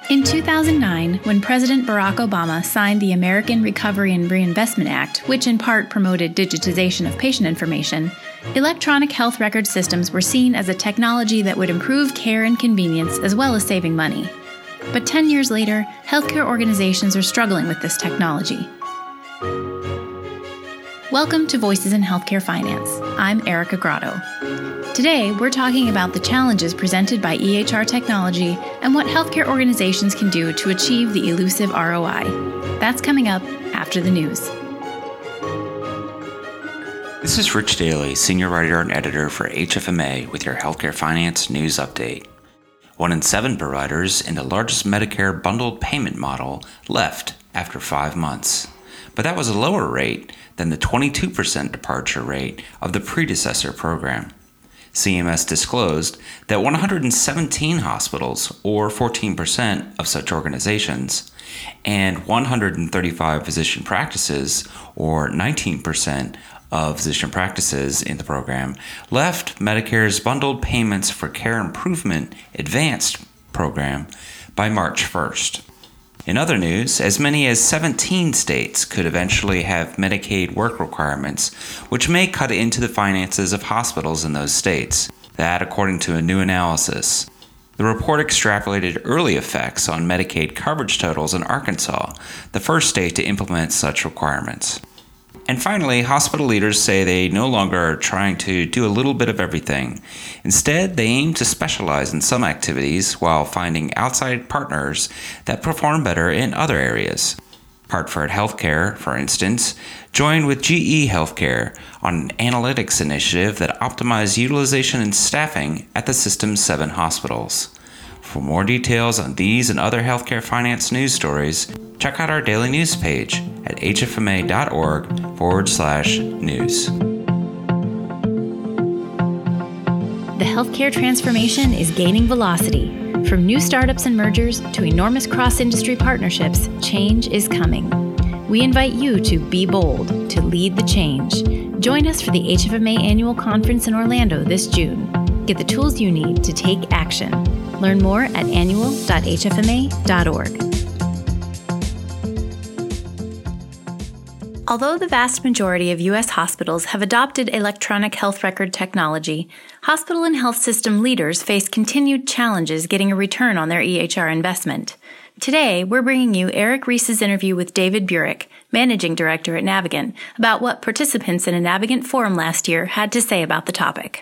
In 2009, when President Barack Obama signed the American Recovery and Reinvestment Act, which in part promoted digitization of patient information, electronic health record systems were seen as a technology that would improve care and convenience as well as saving money. But 10 years later, healthcare organizations are struggling with this technology. Welcome to Voices in Healthcare Finance. I'm Erica Grotto. Today, we're talking about the challenges presented by EHR technology and what healthcare organizations can do to achieve the elusive ROI. That's coming up after the news. This is Rich Daly, Senior Writer and Editor for HFMA with your Healthcare Finance News Update. 1 in 7 providers in the largest Medicare bundled payment model left after 5 months. But that was a lower rate than the 22% departure rate of the predecessor program. CMS disclosed that 117 hospitals, or 14% of such organizations, and 135 physician practices, or 19% of physician practices in the program, left Medicare's bundled payments for Care Improvement Advanced program by March 1st. In other news, as many as 17 states could eventually have Medicaid work requirements, which may cut into the finances of hospitals in those states. That, according to a new analysis. The report extrapolated early effects on Medicaid coverage totals in Arkansas, the first state to implement such requirements. And finally, hospital leaders say they no longer are trying to do a little bit of everything. Instead, they aim to specialize in some activities while finding outside partners that perform better in other areas. Hartford Healthcare, for instance, joined with GE Healthcare on an analytics initiative that optimized utilization and staffing at the system's 7 hospitals. For more details on these and other healthcare finance news stories, check out our daily news page at hfma.org/news. The healthcare transformation is gaining velocity. From new startups and mergers to enormous cross-industry partnerships, change is coming. We invite you to be bold, to lead the change. Join us for the HFMA Annual Conference in Orlando this June. Get the tools you need to take action. Learn more at annual.hfma.org. Although the vast majority of U.S. hospitals have adopted electronic health record technology, hospital and health system leaders face continued challenges getting a return on their EHR investment. Today, we're bringing you Eric Rees's interview with David Burek, Managing Director at Navigant, about what participants in a Navigant forum last year had to say about the topic.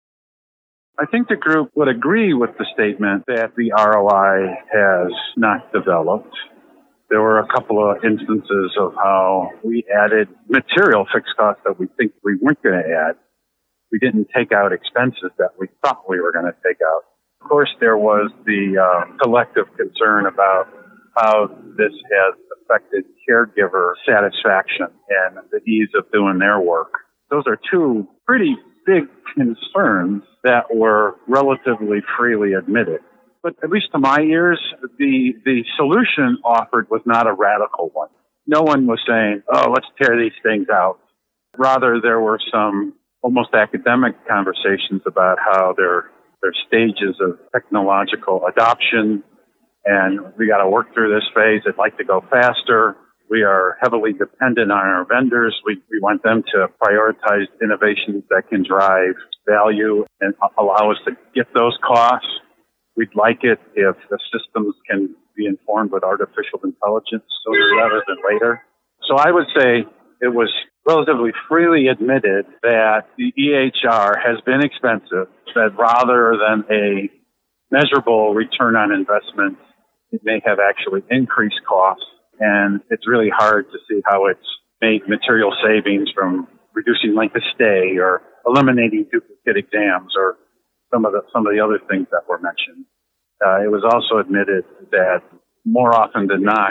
I think the group would agree with the statement that the ROI has not developed. There were a couple of instances of how we added material fixed costs that we think we weren't going to add. We didn't take out expenses that we thought we were going to take out. Of course, there was the collective concern about how this has affected caregiver satisfaction and the ease of doing their work. Those are two pretty big concerns that were relatively freely admitted. But at least to my ears, the solution offered was not a radical one. No one was saying, oh, let's tear these things out. Rather, there were some almost academic conversations about how there are stages of technological adoption, and we got to work through this phase. I'd like to go faster. We are heavily dependent on our vendors. We want them to prioritize innovations that can drive value and allow us to get those costs. We'd like it if the systems can be informed with artificial intelligence sooner rather than later. So I would say it was relatively freely admitted that the EHR has been expensive, that rather than a measurable return on investment, it may have actually increased costs. And it's really hard to see how it's made material savings from reducing length of stay or eliminating duplicate exams or some of the other things that were mentioned. It was also admitted that more often than not,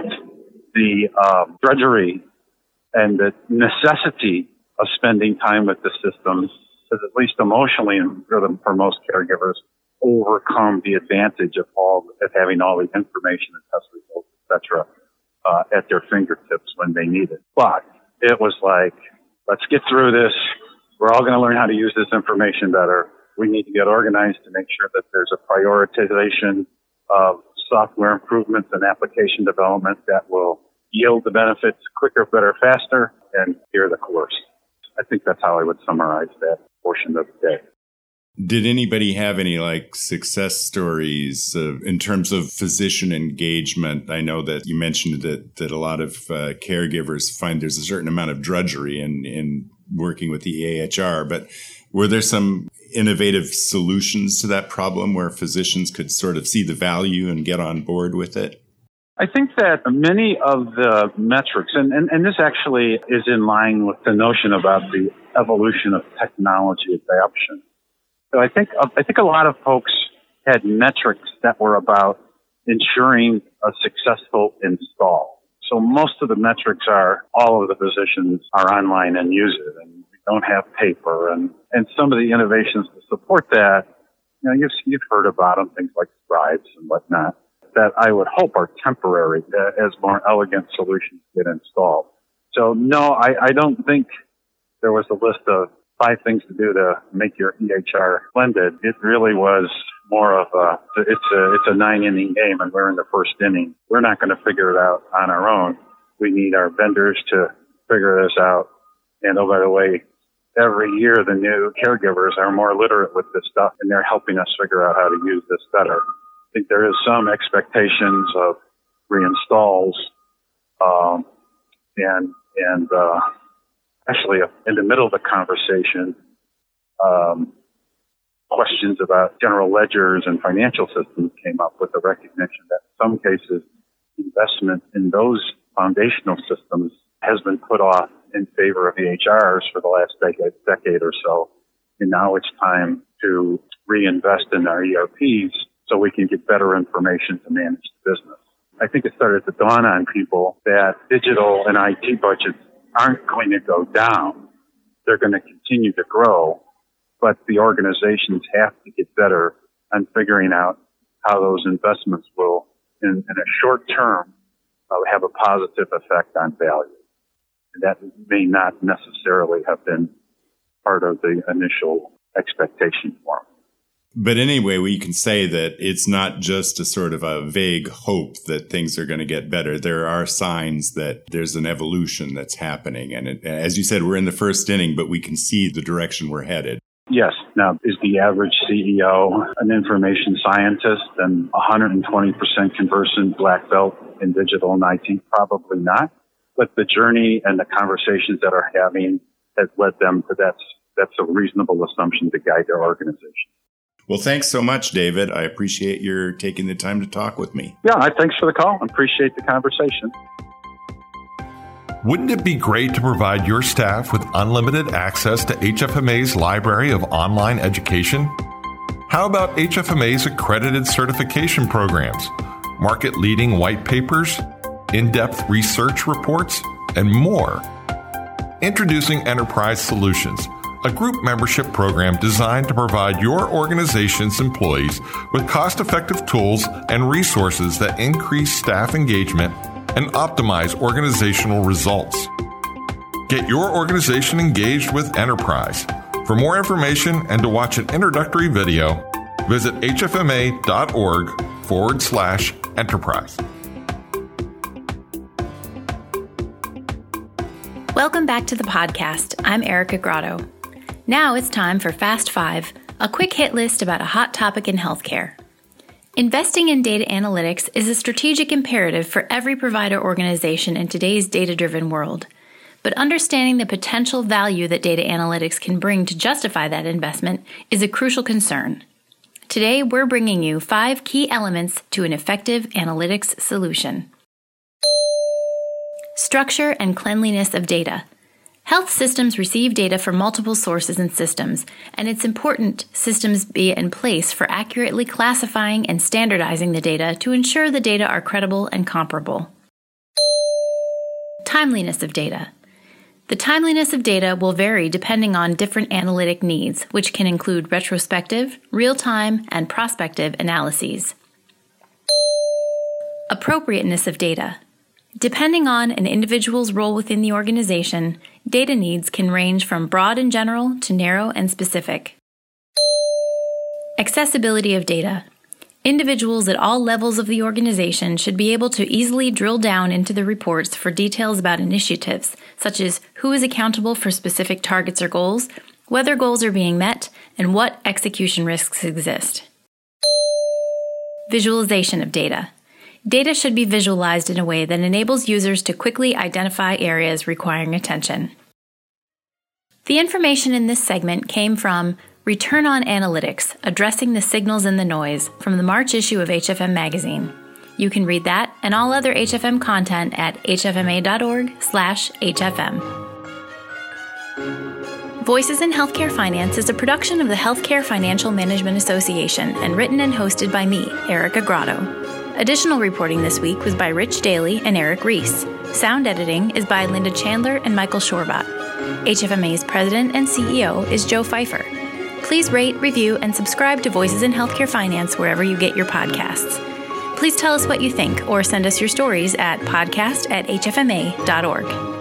the drudgery and the necessity of spending time with the systems has, at least emotionally and for most caregivers, overcome the advantage of having all the information and test results, et cetera, at their fingertips when they need it. But it was like, let's get through this. We're all going to learn how to use this information better. We need to get organized to make sure that there's a prioritization of software improvements and application development that will yield the benefits quicker, better, faster, and steer the course. I think that's how I would summarize that portion of the day. Did anybody have any success stories in terms of physician engagement? I know that you mentioned that a lot of caregivers find there's a certain amount of drudgery in working with the EHR, but were there some innovative solutions to that problem where physicians could sort of see the value and get on board with it? I think that many of the metrics, and this actually is in line with the notion about the evolution of technology adoption. So I think a lot of folks had metrics that were about ensuring a successful install. So most of the metrics are all of the physicians are online and use it, and we don't have paper, and some of the innovations to support that. You've heard about them, things like scribes and whatnot, that I would hope are temporary as more elegant solutions get installed. So no, I don't think there was a list of 5 things to do to make your EHR blended. It really was more of it's a 9-inning game, and we're in the first inning. We're not going to figure it out on our own. We need our vendors to figure this out. And oh, by the way, every year the new caregivers are more literate with this stuff, and they're helping us figure out how to use this better. I think there is some expectations of reinstalls, and actually in the middle of the conversation, questions about general ledgers and financial systems came up with the recognition that in some cases investment in those foundational systems has been put off in favor of EHRs for the last decade or so. And now it's time to reinvest in our ERPs so we can get better information to manage the business. I think it started to dawn on people that digital and IT budgets aren't going to go down. They're going to continue to grow, but the organizations have to get better on figuring out how those investments will, in a short term, have a positive effect on value. And that may not necessarily have been part of the initial expectation for them. But anyway, we can say that it's not just a sort of a vague hope that things are going to get better. There are signs that there's an evolution that's happening. And as you said, we're in the first inning, but we can see the direction we're headed. Yes. Now, is the average CEO an information scientist and 120% conversant black belt in digital and IT? Probably not. But the journey and the conversations that are having has led them to that's a reasonable assumption to guide their organization. Well, thanks so much, David. I appreciate your taking the time to talk with me. Yeah, thanks for the call. I appreciate the conversation. Wouldn't it be great to provide your staff with unlimited access to HFMA's library of online education? How about HFMA's accredited certification programs, market-leading white papers, in-depth research reports, and more? Introducing Enterprise Solutions, a group membership program designed to provide your organization's employees with cost-effective tools and resources that increase staff engagement and optimize organizational results. Get your organization engaged with Enterprise. For more information and to watch an introductory video, visit hfma.org/enterprise. Welcome back to the podcast. I'm Erica Grotto. Now it's time for Fast 5, a quick hit list about a hot topic in healthcare. Investing in data analytics is a strategic imperative for every provider organization in today's data-driven world. But understanding the potential value that data analytics can bring to justify that investment is a crucial concern. Today, we're bringing you 5 key elements to an effective analytics solution. Structure and cleanliness of data. Health systems receive data from multiple sources and systems, and it's important systems be in place for accurately classifying and standardizing the data to ensure the data are credible and comparable. Timeliness of data. The timeliness of data will vary depending on different analytic needs, which can include retrospective, real-time, and prospective analyses. Appropriateness of data. Depending on an individual's role within the organization, data needs can range from broad and general to narrow and specific. Accessibility of data. Individuals at all levels of the organization should be able to easily drill down into the reports for details about initiatives, such as who is accountable for specific targets or goals, whether goals are being met, and what execution risks exist. Visualization of data. Data should be visualized in a way that enables users to quickly identify areas requiring attention. The information in this segment came from Return on Analytics, Addressing the Signals in the Noise, from the March issue of HFM Magazine. You can read that and all other HFM content at hfma.org/HFM. Voices in Healthcare Finance is a production of the Healthcare Financial Management Association and written and hosted by me, Erica Grotto. Additional reporting this week was by Rich Daly and Eric Reese. Sound editing is by Linda Chandler and Michael Shorbat. HFMA's president and CEO is Joe Pfeiffer. Please rate, review, and subscribe to Voices in Healthcare Finance wherever you get your podcasts. Please tell us what you think or send us your stories at podcast@hfma.org.